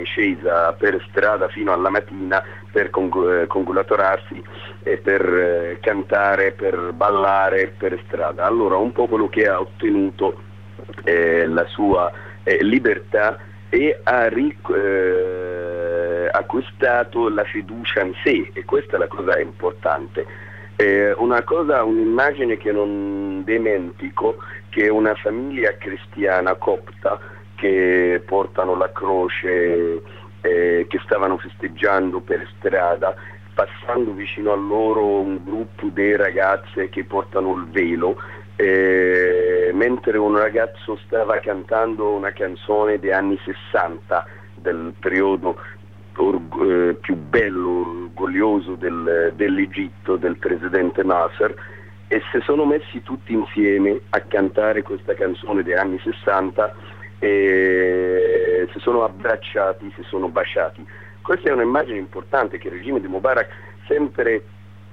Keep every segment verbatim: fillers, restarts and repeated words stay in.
scesa per strada fino alla mattina per cong- congolatorarsi e per eh, cantare, per ballare per strada. Allora un popolo che ha ottenuto eh, la sua eh, libertà e ha ric- eh, acquistato la fiducia in sé, e questa è la cosa importante. Eh, una cosa, un'immagine che non dimentico, che una famiglia cristiana copta che portano la croce, eh, che stavano festeggiando per strada, passando vicino a loro un gruppo di ragazze che portano il velo, eh, mentre un ragazzo stava cantando una canzone degli anni sessanta, del periodo org- eh, più bello, orgoglioso del, dell'Egitto, del presidente Nasser, e si sono messi tutti insieme a cantare questa canzone degli anni sessanta, e si sono abbracciati, si sono baciati. Questa è un'immagine importante che il regime di Mubarak sempre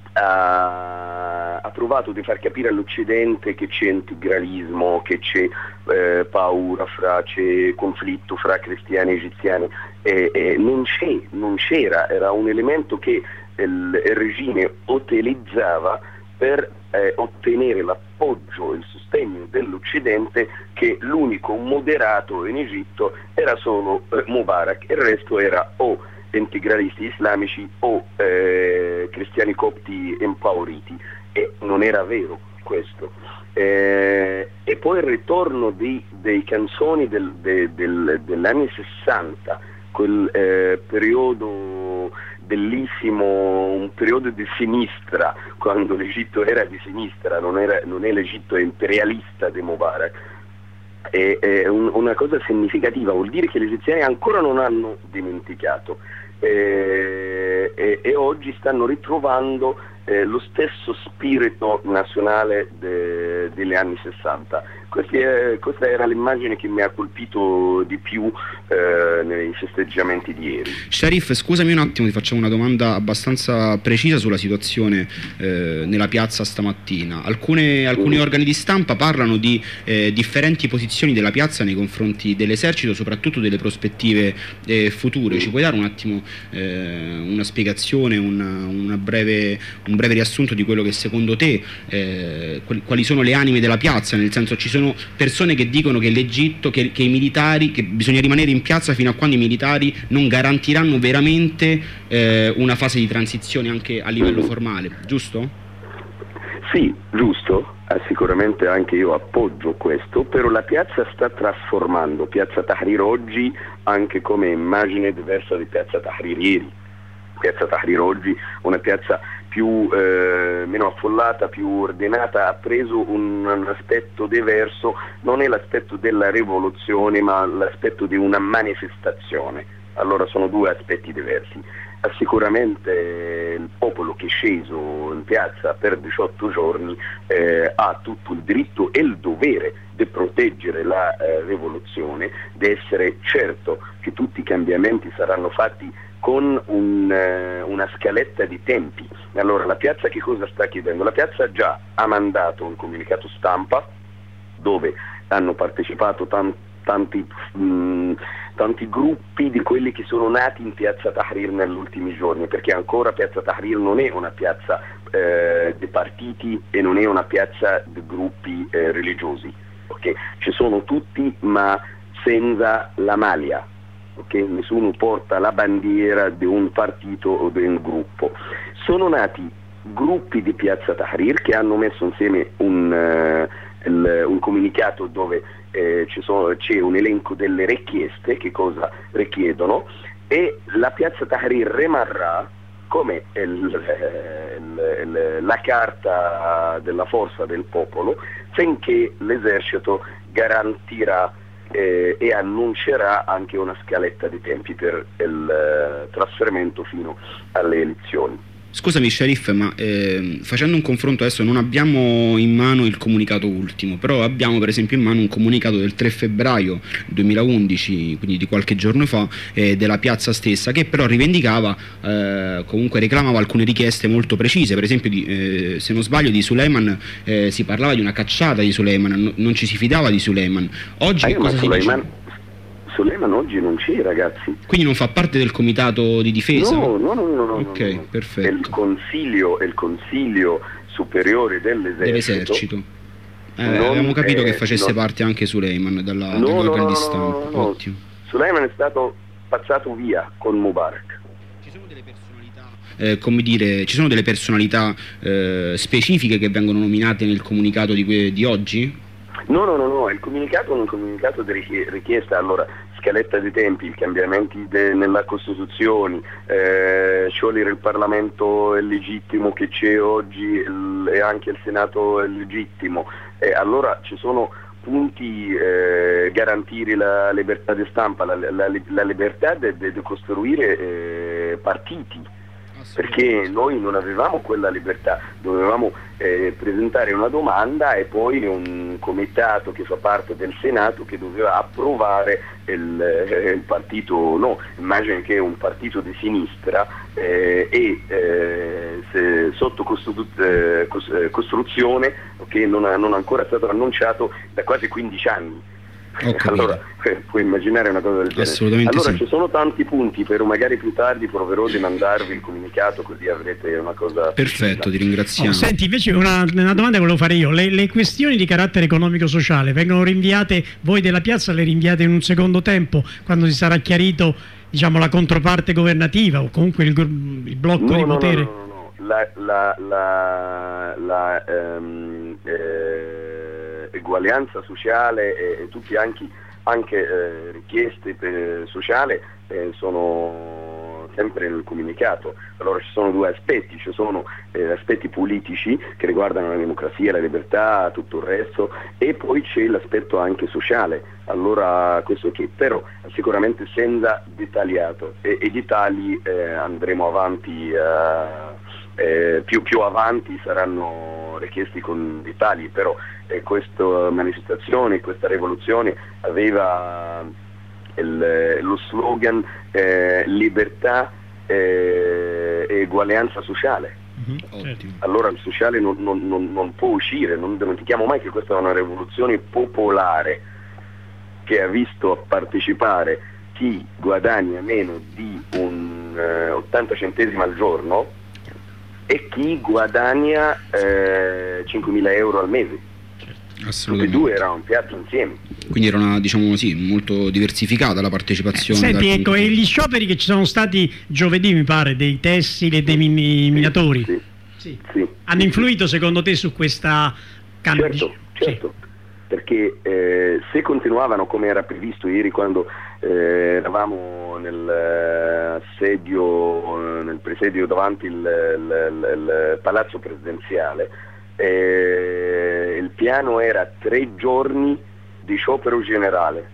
ha, ha provato di far capire all'Occidente che c'è integralismo, che c'è eh, paura, fra, c'è conflitto fra cristiani e egiziani, e, e non, c'è, non c'era, era un elemento che il, il regime utilizzava per eh, ottenere l'appoggio e il sostegno dell'Occidente, che l'unico moderato in Egitto era solo eh, Mubarak, il resto era o integralisti islamici o eh, cristiani copti impauriti, e non era vero questo. Eh, e poi il ritorno di, dei canzoni del, de, del, degli anni sessanta, quel eh, periodo bellissimo, un periodo di sinistra, quando l'Egitto era di sinistra, non, era, non è l'Egitto imperialista di Mubarak. È, è un, una cosa significativa, vuol dire che gli egiziani ancora non hanno dimenticato, e, e, e oggi stanno ritrovando eh, lo stesso spirito nazionale de, degli anni sessanta. Questi è, questa era l'immagine che mi ha colpito di più eh, nei festeggiamenti di ieri. Sharif, scusami un attimo, ti facciamo una domanda abbastanza precisa sulla situazione eh, nella piazza stamattina. Alcune, alcuni mm. organi di stampa parlano di eh, differenti posizioni della piazza nei confronti dell'esercito, soprattutto delle prospettive eh, future. Mm. Ci puoi dare un attimo eh, una spiegazione, una, una breve, un breve riassunto di quello che secondo te, eh, quali sono le anime della piazza? Nel senso, ci sono sono persone che dicono che l'Egitto, che, che i militari, che bisogna rimanere in piazza fino a quando i militari non garantiranno veramente eh, una fase di transizione anche a livello formale, giusto? Sì, giusto, eh, sicuramente anche io appoggio questo, però la piazza sta trasformando. Piazza Tahrir oggi anche come immagine diversa di Piazza Tahrir ieri. Piazza Tahrir oggi, una piazza più eh, meno affollata, più ordinata, ha preso un, un aspetto diverso, non è l'aspetto della rivoluzione ma l'aspetto di una manifestazione. Allora sono due aspetti diversi. Sicuramente il popolo che è sceso in piazza per diciotto giorni eh, ha tutto il diritto e il dovere di proteggere la eh, rivoluzione, di essere certo che tutti i cambiamenti saranno fatti con un, eh, una scaletta di tempi. Allora la piazza che cosa sta chiedendo? La piazza già ha mandato un comunicato stampa dove hanno partecipato tanti, tanti, mh, tanti gruppi di quelli che sono nati in piazza Tahrir negli ultimi giorni, perché ancora piazza Tahrir non è una piazza eh, di partiti e non è una piazza di gruppi eh, religiosi, okay? Ci sono tutti ma senza la maglia. Che nessuno porta la bandiera di un partito o di un gruppo. Sono nati gruppi di piazza Tahrir che hanno messo insieme un, uh, il, un comunicato dove eh, ci sono, c'è un elenco delle richieste, che cosa richiedono, e la piazza Tahrir rimarrà come il, il, il, la carta della forza del popolo finché l'esercito garantirà Eh, e annuncerà anche una scaletta di tempi per il eh, trasferimento fino alle elezioni. Scusami Sharif, ma eh, facendo un confronto adesso non abbiamo in mano il comunicato ultimo, però abbiamo per esempio in mano un comunicato del tre febbraio duemilaundici, quindi di qualche giorno fa, eh, della piazza stessa, che però rivendicava, eh, comunque reclamava alcune richieste molto precise. Per esempio, di, eh, se non sbaglio, di Suleiman, eh, si parlava di una cacciata di Suleiman, no, non ci si fidava di Suleiman. Oggi ah, che cosa si dice? Suleiman oggi non c'è, ragazzi. Quindi non fa parte del comitato di difesa? No, no, no, no, no. Ok, no, no. perfetto. È il consiglio, è il consiglio superiore dell'esercito. Dell'esercito. Eh, avevamo capito che facesse non... parte anche Suleiman dalla, no, dagli no, organi no, di stampa. No, no, Ottimo. Suleiman è stato spazzato via con Mubarak. Ci sono delle personalità, eh, come dire, ci sono delle personalità eh, specifiche che vengono nominate nel comunicato di, que- di oggi? No, no, no, no, il comunicato è un comunicato di richiesta, allora, scaletta dei tempi, i cambiamenti de- nella Costituzione, eh, sciogliere il Parlamento è legittimo che c'è oggi il- e anche il Senato è legittimo, eh, allora ci sono punti, eh, garantire la libertà di stampa, la, la, la libertà di costruire eh, partiti. Perché noi non avevamo quella libertà, dovevamo eh, presentare una domanda e poi un comitato che fa parte del Senato che doveva approvare il, eh, il partito, no, immagino che un partito di sinistra eh, e eh, se, sotto costru- eh, costruzione che non, ha, non è ancora stato annunciato da quasi quindici anni. Allora eh, puoi immaginare una cosa del genere. Assolutamente allora sì. Ci sono tanti punti, però magari più tardi proverò di mandarvi il comunicato così avrete una cosa. Perfetto, ti ringraziamo. Oh, senti, invece una, una domanda che volevo fare io, le, le questioni di carattere economico-sociale vengono rinviate, voi della piazza le rinviate in un secondo tempo quando si sarà chiarito, diciamo, la controparte governativa o comunque il, il blocco no, di no, potere? No, no, no, no. La, la, la, la ehm, eh, eguaglianza sociale e, e tutti anche, anche eh, richieste per, sociali eh, sono sempre nel comunicato. Allora ci sono due aspetti, ci sono eh, aspetti politici che riguardano la democrazia, la libertà, tutto il resto, e poi c'è l'aspetto anche sociale. Allora questo che però sicuramente senza dettagliato e, e dettagli eh, andremo avanti, eh, eh, più, più avanti saranno richiesti con dettagli, però eh, questa manifestazione, questa rivoluzione aveva il, lo slogan eh, libertà eh, e eguaglianza sociale. Mm-hmm. Allora il sociale non, non, non, non può uscire, non dimentichiamo mai che questa è una rivoluzione popolare che ha visto partecipare chi guadagna meno di un eh, ottanta centesimi al giorno e chi guadagna eh, cinquemila euro al mese. Tutti e due erano un piatto insieme. Quindi era una, diciamo sì, molto diversificata la partecipazione. Senti, ecco, e gli scioperi che ci sono stati giovedì, mi pare, dei tessili e dei min- minatori, sì, sì. Sì. hanno influito secondo te su questa cambio? Certo, certo. Sì. Perché eh, se continuavano come era previsto ieri quando eh, eravamo nel sedio, nel presidio davanti il, il, il palazzo presidenziale, eh, il piano era tre giorni di sciopero generale.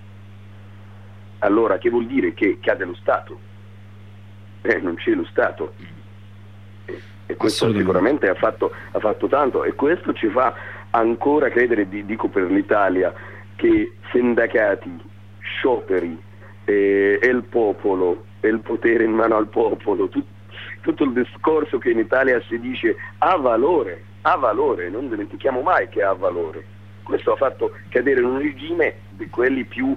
Allora che vuol dire? Che cade lo Stato? Eh, non c'è lo Stato. E, e questo sicuramente ha fatto, ha fatto tanto, e questo ci fa ancora credere, dico per l'Italia, che sindacati, scioperi eh, e il popolo e il potere in mano al popolo, tut, tutto il discorso che in Italia si dice ha valore, ha valore, non dimentichiamo mai che ha valore. Questo ha fatto cadere un regime di quelli più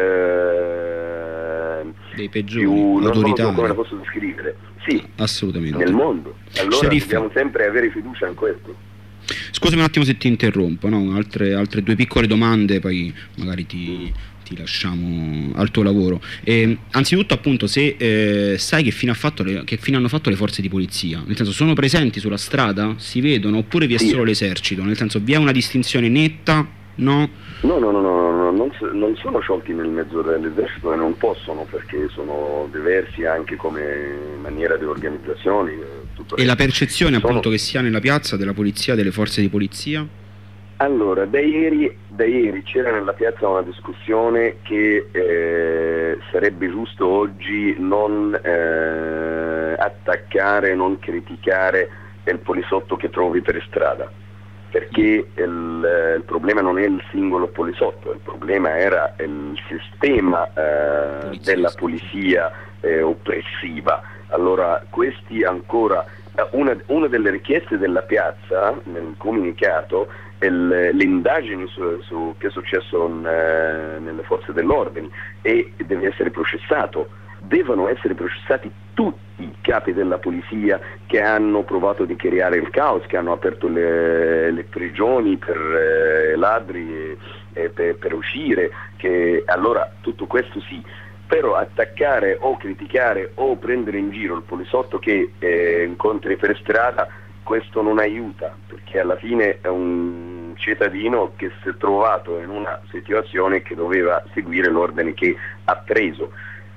eh, dei peggiori, più, non so come la posso descrivere, sì, assolutamente, nel mondo. Allora Sharif, dobbiamo sempre avere fiducia in questo. Scusami un attimo se ti interrompo, no? altre, altre due piccole domande, poi magari ti, ti lasciamo al tuo lavoro. E, anzitutto, appunto, se eh, sai che fine, ha fatto le, che fine hanno fatto le forze di polizia, nel senso, sono presenti sulla strada, si vedono, oppure vi è sì. solo l'esercito, nel senso, vi è una distinzione netta? No? No, no, no, no, no non, non sono sciolti nel mezzo dell'esercito e non possono, perché sono diversi anche come maniera di organizzazione. Tutto e la percezione sono... appunto che si ha nella piazza della polizia, delle forze di polizia? Allora, da ieri, da ieri c'era nella piazza una discussione che eh, sarebbe giusto oggi non eh, attaccare, non criticare il poliziotto che trovi per strada, perché il, il problema non è il singolo poliziotto, il problema era il sistema eh, della polizia eh, oppressiva. Allora questi ancora una, una delle richieste della piazza nel comunicato è le indagini su, su che è successo in, eh, nelle forze dell'ordine, e deve essere processato. Devono essere processati tutti i capi della polizia che hanno provato di creare il caos, che hanno aperto le, le prigioni per eh, ladri e, e per, per uscire, che allora tutto questo sì. Però attaccare o criticare o prendere in giro il poliziotto che eh, incontri per strada, questo non aiuta, perché alla fine è un cittadino che si è trovato in una situazione che doveva seguire l'ordine che ha preso.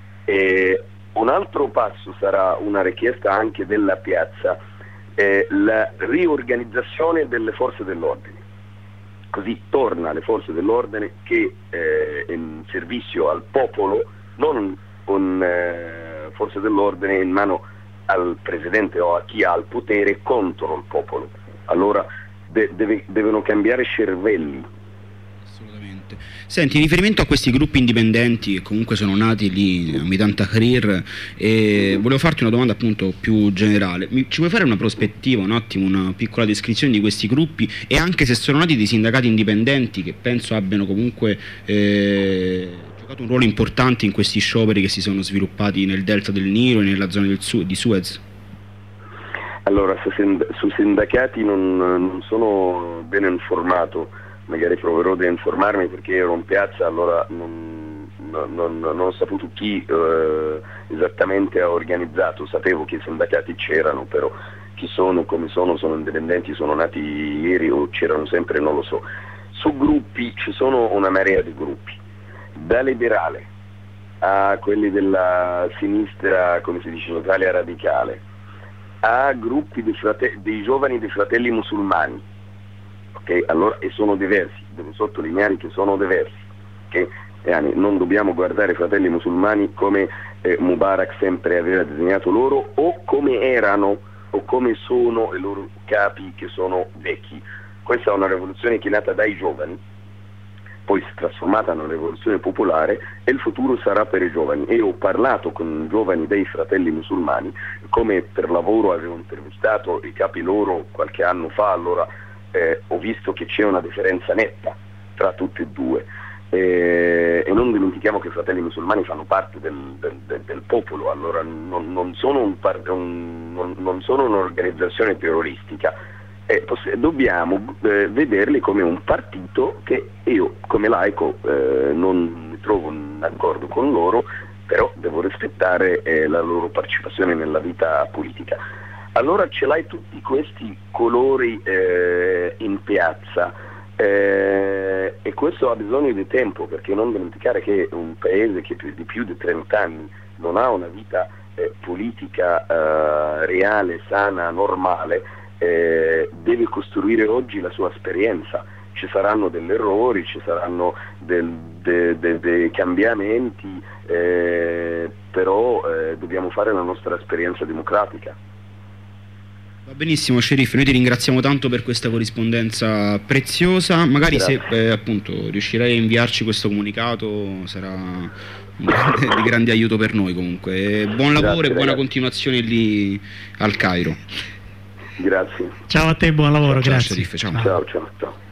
E un altro passo sarà una richiesta anche della piazza, eh, la riorganizzazione delle forze dell'ordine. Così torna alle forze dell'ordine che eh, in servizio al popolo, non con eh, forze dell'ordine in mano al presidente o a chi ha il potere contro il popolo. Allora de- deve, devono cambiare cervelli. Assolutamente. Senti, in riferimento a questi gruppi indipendenti che comunque sono nati lì a Meydan Tahrir, eh, volevo farti una domanda appunto più generale. Mi, ci puoi fare una prospettiva, un attimo, una piccola descrizione di questi gruppi, e anche se sono nati dei sindacati indipendenti che penso abbiano comunque eh, giocato un ruolo importante in questi scioperi che si sono sviluppati nel delta del Nilo e nella zona del Su- di Suez? Allora, su, sind- su sindacati non, non sono ben informato, magari proverò di informarmi perché ero in piazza, allora non, non, non, non ho saputo chi eh, esattamente ha organizzato. Sapevo che i sindacati c'erano, però chi sono, come sono, sono indipendenti, sono nati ieri o c'erano sempre, non lo so. Su gruppi ci sono una marea di gruppi, da liberale a quelli della sinistra, come si dice in Italia, radicale, a gruppi di frate- dei giovani dei fratelli musulmani, okay? Allora, e sono diversi, devo sottolineare che sono diversi, okay? Yani, non dobbiamo guardare i fratelli musulmani come eh, Mubarak sempre aveva disegnato loro, o come erano o come sono i loro capi che sono vecchi. Questa è una rivoluzione che è nata dai giovani, poi si è trasformata in una rivoluzione popolare, e il futuro sarà per i giovani. E ho parlato con giovani dei fratelli musulmani, come per lavoro avevo intervistato i capi loro qualche anno fa, allora eh, ho visto che c'è una differenza netta tra tutti e due. Eh, e non dimentichiamo che i fratelli musulmani fanno parte del, del, del, del popolo, allora non, non, sono un par- un, non, non sono un'organizzazione terroristica. Eh, poss- dobbiamo eh, vederli come un partito che io come laico eh, non mi trovo in accordo con loro, però devo rispettare eh, la loro partecipazione nella vita politica. Allora ce l'hai tutti questi colori eh, in piazza, eh, e questo ha bisogno di tempo, perché non dimenticare che un paese che più, di più di trenta anni non ha una vita eh, politica eh, reale, sana, normale, Eh, deve costruire oggi la sua esperienza. Ci saranno degli errori, ci saranno del, de, de, dei cambiamenti, eh, però eh, dobbiamo fare la nostra esperienza democratica. Va benissimo, Sherif, noi ti ringraziamo tanto per questa corrispondenza preziosa. Magari Grazie. se eh, appunto riuscirai a inviarci questo comunicato sarà un grande, di grande aiuto per noi comunque. Buon lavoro Grazie, e buona ragazzi. continuazione lì al Cairo. Grazie. Ciao a te, buon lavoro, ciao, grazie. Sherif, ciao. Ciao, ciao, ciao.